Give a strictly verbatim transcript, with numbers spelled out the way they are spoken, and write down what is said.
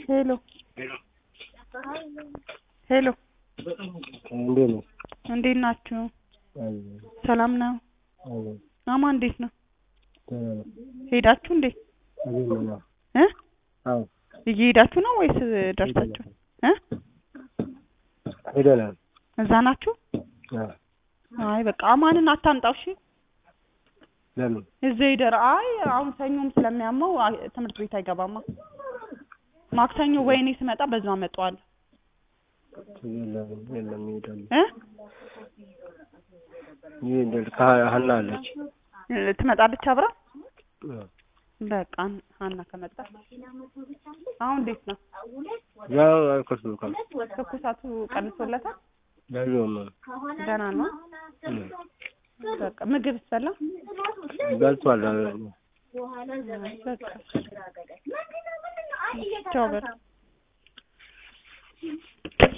ሄሎ ሄሎ እንዴት ነው? እንዴት ናችሁ? ሰላም ነው? ማማ እንዴት ነው? ሄዳችሁ እንዴ? እ አዎ እየሄዳችሁ ነው ወይስ ደርሳችሁ? እ ሄደናል። እዛ ናችሁ? አዎ። አይ በቃ አማንን አታምጣው እሺ። ለምን? እዚህ ይደር። አይ አሁን ሰኞም ስለሚያመው ትምህርት ቤት አይገባማ። ማክሰኞ ወይኔ ስመጣ በዛው አመጣዋለሁ። የለም የለም ይሄዳል እ ይሄዳል ከሀና አለች ትመጣለች አብራ። በቃ ሀና ከመጣ አሁን እንዴት ነው? ያው አይከፍሉም። ትኩሳቱ ቀንሶለታል? ያው ደህና ነው። በቃ ምግብ ሰላ በልቷል። በቃ ቻው በቃ